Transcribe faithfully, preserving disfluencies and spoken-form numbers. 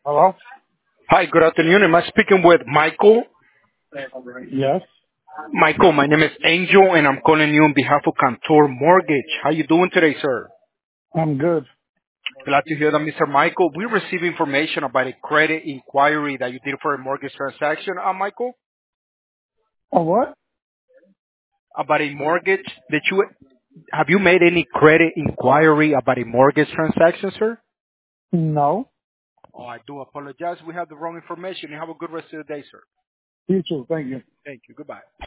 Hello? Hi, good afternoon. Am I speaking with Michael? Yes, Michael, my name is Angel, and I'm calling you on behalf of Cantor Mortgage. How you doing today, sir? I'm good. Glad to hear that, Mister Michael. We received information about a credit inquiry that you did for a mortgage transaction, uh, Michael? Oh, what? About a mortgage that you have you made any credit inquiry about a mortgage transaction, sir? No. Oh, I do apologize. We have the wrong information. You have a good rest of the day, sir. You too. Thank you. Thank you. Goodbye.